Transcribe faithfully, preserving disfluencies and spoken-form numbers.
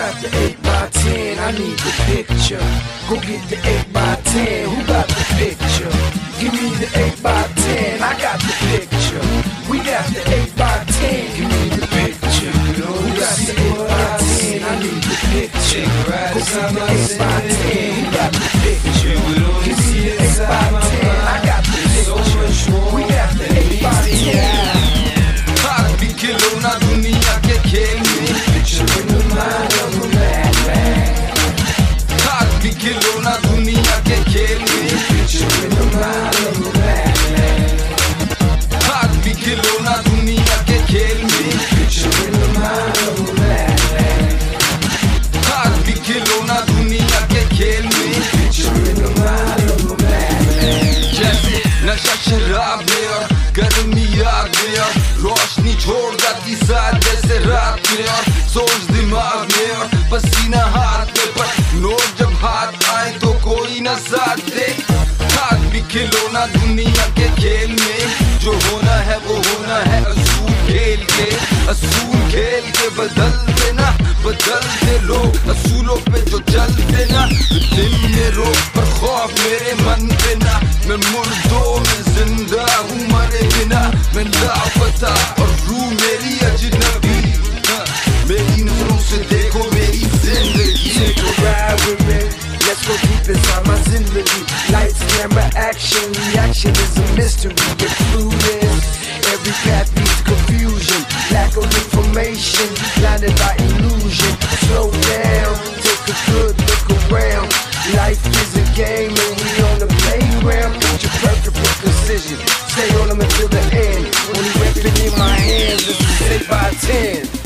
got the eight by ten? I need the picture. Go get the eight by ten. Who got the picture? Give me the eight by ten. I got the picture. We got the eight by ten. Give me the picture. Who got the eight by ten? I need the picture. Go get the eight by ten. Who got the picture? Give me the eight by ten. I got the picture. We got the eight by ten. हाथ भी खिलौना दुनिया के खेल में Picture in the mind of a madman. हाथ भी खिलौना दुनिया के खेल में Picture in the mind of a madman. हाथ भी खिलौना दुनिया के खेल में Picture in the mind of a madman. हाथ भी खिलौना दुनिया के खेल में Picture in the mind of a madman. जैसे नशा शराब में और गर्मी आग में और रोशनी छोड़ जाती साथ जैसे रात में और सोच दिमाग में और पसीना हाथ में पर नोट जब हाथ आए तो कोई न साथ दे हाथ भी खिलौना दुनिया के खेल में जो होना है वो होना है असूल खेल के असूल खेल के बदल देना बदलते लोग असूलों पे जो चलते ना दिल में रोक पर खौफ मेरे मन पे ना मैं मुर्दों में जिंदा हूँ मरे बिना मैं लापता और रूह मेरी अजनबी हाँ, मेरी नजरों से देखो मेरी जिंदगी Take a ride with me. Let's go deep inside my zindagi. Lights, camera, action, reaction is a mystery. Get clueless. Every path leads confusion. Lack of information, blinded by illusion. Slow down, take a good look around. Life is a game and we on the playground. Picture perfect with precision. Stay on them until the end. Only weapon in my hands is the eight by ten.